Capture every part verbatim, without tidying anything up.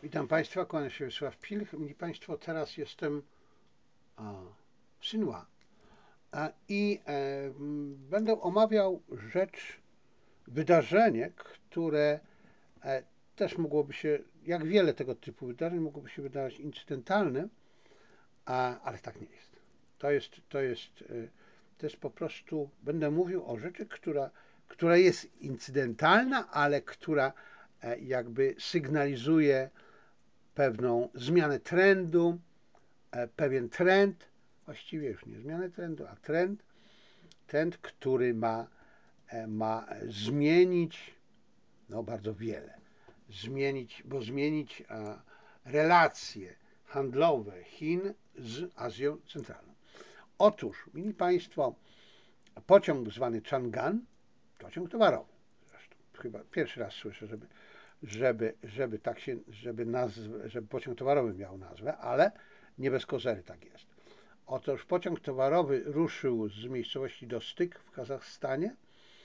Witam Państwa, kłaniam się Wiesław Pilch. Mili Państwo, teraz jestem a, w Sinła a, i e, m, będę omawiał rzecz, wydarzenie, które e, też mogłoby się, jak wiele tego typu wydarzeń, mogłoby się wydawać incydentalne, a, ale tak nie jest. To jest, to jest, e, to jest po prostu, będę mówił o rzeczy, która, która jest incydentalna, ale która e, jakby sygnalizuje pewną zmianę trendu, pewien trend, właściwie już nie zmianę trendu, a trend, trend, który ma, ma zmienić no bardzo wiele. Zmienić, bo zmienić relacje handlowe Chin z Azją Centralną. Otóż, mili Państwo, pociąg zwany Chang'an, pociąg towarowy, zresztą chyba pierwszy raz słyszę, żeby żeby, żeby tak się, żeby, nazw, żeby pociąg towarowy miał nazwę, ale nie bez kozery tak jest. Otóż pociąg towarowy ruszył z miejscowości Dostyk w Kazachstanie,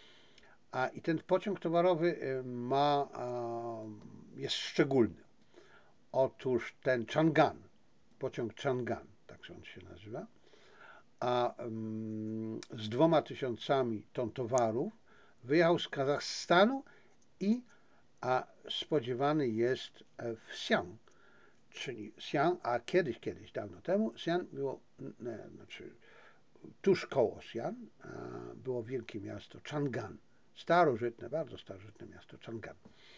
a i ten pociąg towarowy ma, jest szczególny. Otóż ten Chang'an, pociąg Chang'an, tak on się nazywa, a z dwoma tysiącami ton towarów wyjechał z Kazachstanu i a spodziewany jest w Xi'an, czyli Xi'an, a kiedyś, kiedyś, dawno temu, Xi'an było, nie, znaczy tuż koło Xi'an było wielkie miasto Chang'an, starożytne, bardzo starożytne miasto Chang'an.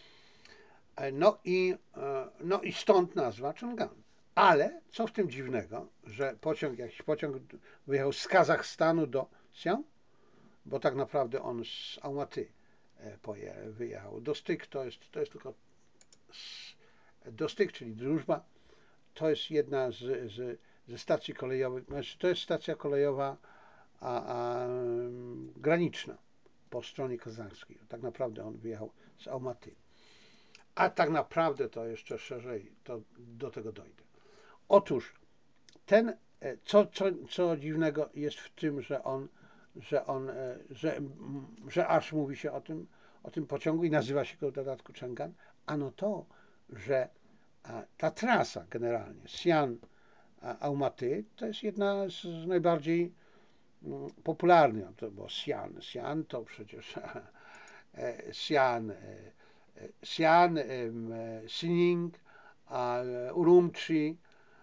No i, no i stąd nazwa Chang'an. Ale co w tym dziwnego, że pociąg, jakiś pociąg wyjechał z Kazachstanu do Xi'an, bo tak naprawdę on z Almaty wyjechał. Dostyk to jest, to jest tylko Dostyk, czyli Drużba, to jest jedna z, z, ze stacji kolejowych, znaczy to jest stacja kolejowa a, a, graniczna po stronie kazachskiej. Tak naprawdę on wyjechał z Almaty. A tak naprawdę to jeszcze szerzej, to do tego dojdę. Otóż ten, co, co, co dziwnego jest w tym, że on, że on, że, że aż mówi się o tym, o tym pociągu i nazywa się go w dodatku Chang'an, ano to, że ta trasa generalnie, Xi'an Almaty, to jest jedna z najbardziej popularnych, to było Xi'an, Xi'an to przecież Xi'an, Xi'an, Xining, Urumqi,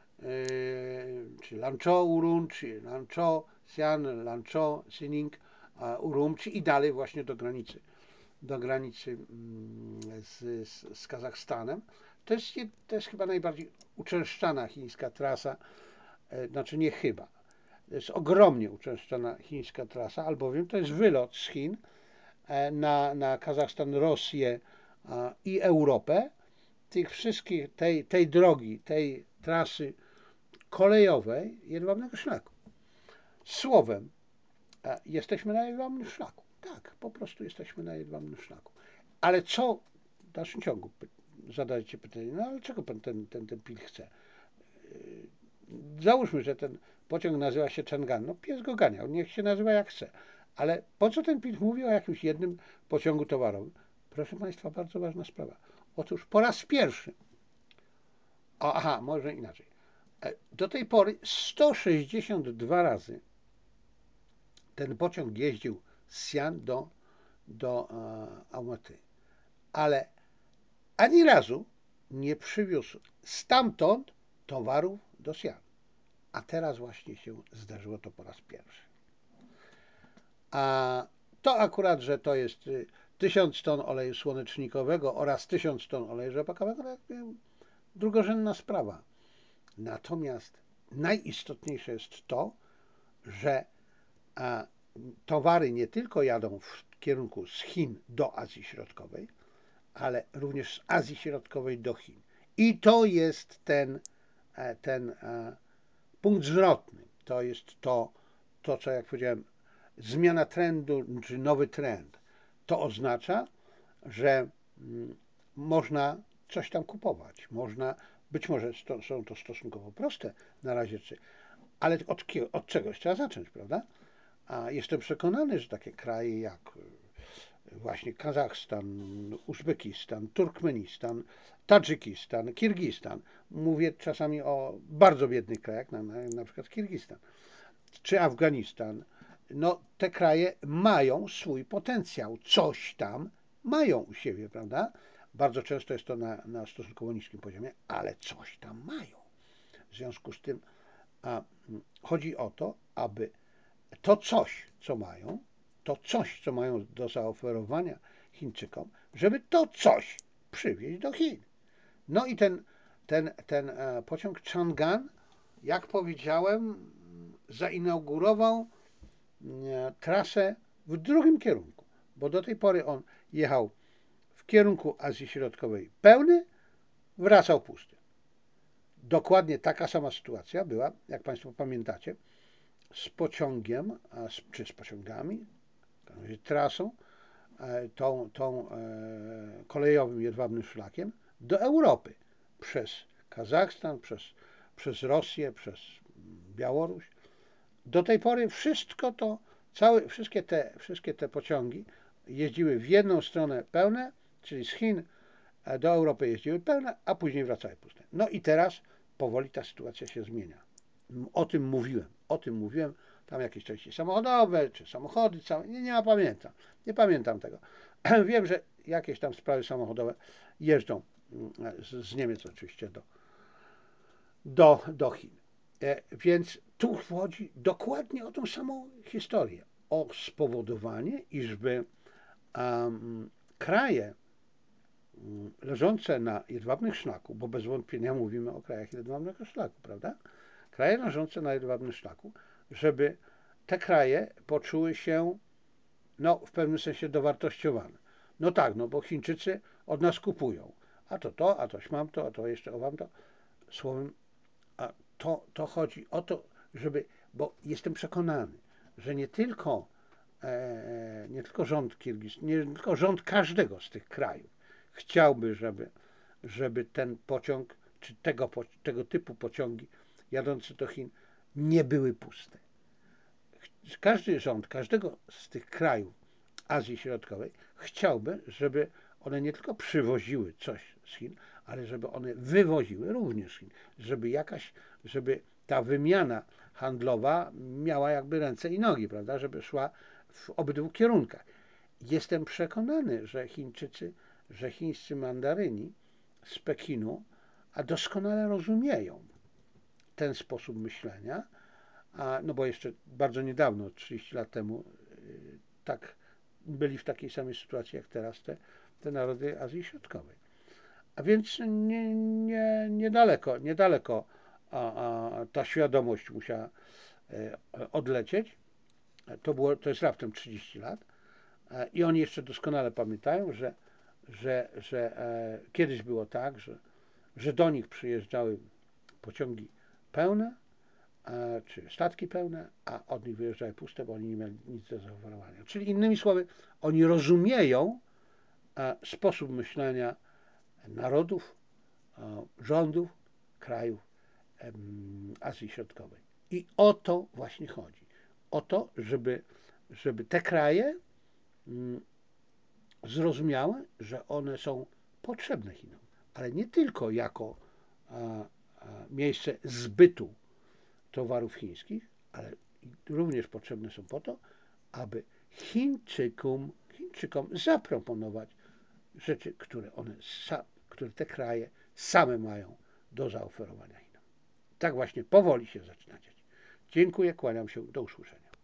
czy Lanzhou, Urumqi, Lanzhou, Xi'an, Lanzhou, Xining, Urumqi i dalej właśnie do granicy, do granicy z, z, z Kazachstanem. To jest, to jest chyba najbardziej uczęszczana chińska trasa, znaczy nie chyba, to jest ogromnie uczęszczana chińska trasa, albowiem to jest wylot z Chin na, na Kazachstan, Rosję i Europę. Tych wszystkich, tej, tej drogi, tej trasy kolejowej jedwabnego szlaku. Słowem, jesteśmy na jedwabnym szlaku. Tak, po prostu jesteśmy na jedwabnym szlaku. Ale co w dalszym ciągu zadajecie pytanie, no ale czego pan ten, ten, ten pil chce? Załóżmy, że ten pociąg nazywa się Chang'an. No pies go ganiał, niech się nazywa jak chce. Ale po co ten pil mówi o jakimś jednym pociągu towarowym? Proszę Państwa, bardzo ważna sprawa. Otóż po raz pierwszy, o, aha, może inaczej. Do tej pory sto sześćdziesiąt dwa razy ten pociąg jeździł z Xi'an do, do e, Almaty. Ale ani razu nie przywiózł stamtąd towarów do Xi'an. A teraz właśnie się zdarzyło to po raz pierwszy. A to akurat, że to jest tysiąc ton oleju słonecznikowego oraz tysiąc ton oleju rzepakowego, to drugorzędna sprawa. Natomiast najistotniejsze jest to, że towary nie tylko jadą w kierunku z Chin do Azji Środkowej, ale również z Azji Środkowej do Chin. I to jest ten, ten punkt zwrotny. To jest to, to, co jak powiedziałem, zmiana trendu, czy nowy trend. To oznacza, że można coś tam kupować. Można, być może to, są to stosunkowo proste na razie, ale od, od czegoś trzeba zacząć, prawda? A jestem przekonany, że takie kraje jak właśnie Kazachstan, Uzbekistan, Turkmenistan, Tadżykistan, Kirgistan. Mówię czasami o bardzo biednych krajach, na, na, na przykład Kirgistan, czy Afganistan. No, te kraje mają swój potencjał, coś tam mają u siebie, prawda? Bardzo często jest to na, na stosunkowo niskim poziomie, ale coś tam mają. W związku z tym a, chodzi o to, aby to coś, co mają, to coś, co mają do zaoferowania Chińczykom, żeby to coś przywieźć do Chin. No i ten, ten, ten pociąg Chang'an, jak powiedziałem, zainaugurował trasę w drugim kierunku, bo do tej pory on jechał w kierunku Azji Środkowej pełny, wracał pusty. Dokładnie taka sama sytuacja była, jak Państwo pamiętacie, z pociągiem, czy z pociągami, trasą, tą, tą kolejowym jedwabnym szlakiem do Europy przez Kazachstan, przez, przez Rosję, przez Białoruś. Do tej pory wszystko to, całe, wszystkie, te, wszystkie te pociągi jeździły w jedną stronę pełne, czyli z Chin do Europy jeździły pełne, a później wracały puste. No i teraz powoli ta sytuacja się zmienia. O tym mówiłem, o tym mówiłem, tam jakieś części samochodowe, czy samochody, całe, nie, nie pamiętam, nie pamiętam tego. Wiem, że jakieś tam sprawy samochodowe jeżdżą z, z Niemiec oczywiście do, do, do Chin. E, więc tu chodzi dokładnie o tą samą historię, o spowodowanie, iżby um, kraje um, leżące na jedwabnym szlaku, bo bez wątpienia mówimy o krajach jedwabnego szlaku, prawda? Kraje leżące na jedwabnym szlaku, żeby te kraje poczuły się, no, w pewnym sensie dowartościowane. No tak, no bo Chińczycy od nas kupują. A to to, a toś mam to, a to jeszcze owam to. Słowem, a to, to chodzi o to, żeby, bo jestem przekonany, że nie tylko, e, nie tylko rząd Kirgistanu, nie tylko rząd każdego z tych krajów chciałby, żeby, żeby ten pociąg, czy tego, tego typu pociągi jadące do Chin nie były puste. Każdy rząd każdego z tych krajów Azji Środkowej chciałby, żeby one nie tylko przywoziły coś z Chin, ale żeby one wywoziły również z Chin, żeby jakaś, żeby ta wymiana handlowa miała jakby ręce i nogi, prawda, żeby szła w obydwu kierunkach. Jestem przekonany, że Chińczycy, że chińscy mandaryni z Pekinu a doskonale rozumieją ten sposób myślenia, a, no bo jeszcze bardzo niedawno, trzydzieści lat temu, tak byli w takiej samej sytuacji jak teraz te, te narody Azji Środkowej. A więc nie, nie, niedaleko, niedaleko a, a, ta świadomość musiała e, odlecieć. To, było, to jest raptem trzydzieści lat. E, I oni jeszcze doskonale pamiętają, że, że, że e, kiedyś było tak, że, że do nich przyjeżdżały pociągi pełne, czy statki pełne, a od nich wyjeżdżały puste, bo oni nie mieli nic do zaoferowania. Czyli innymi słowy, oni rozumieją sposób myślenia narodów, rządów, krajów Azji Środkowej. I o to właśnie chodzi. O to, żeby, żeby te kraje zrozumiały, że one są potrzebne Chinom, ale nie tylko jako miejsce zbytu towarów chińskich, ale również potrzebne są po to, aby Chińczykom, Chińczykom zaproponować rzeczy, które one, które te kraje same mają do zaoferowania Chinom. Tak właśnie powoli się zaczyna dziać. Dziękuję, kłaniam się, do usłyszenia.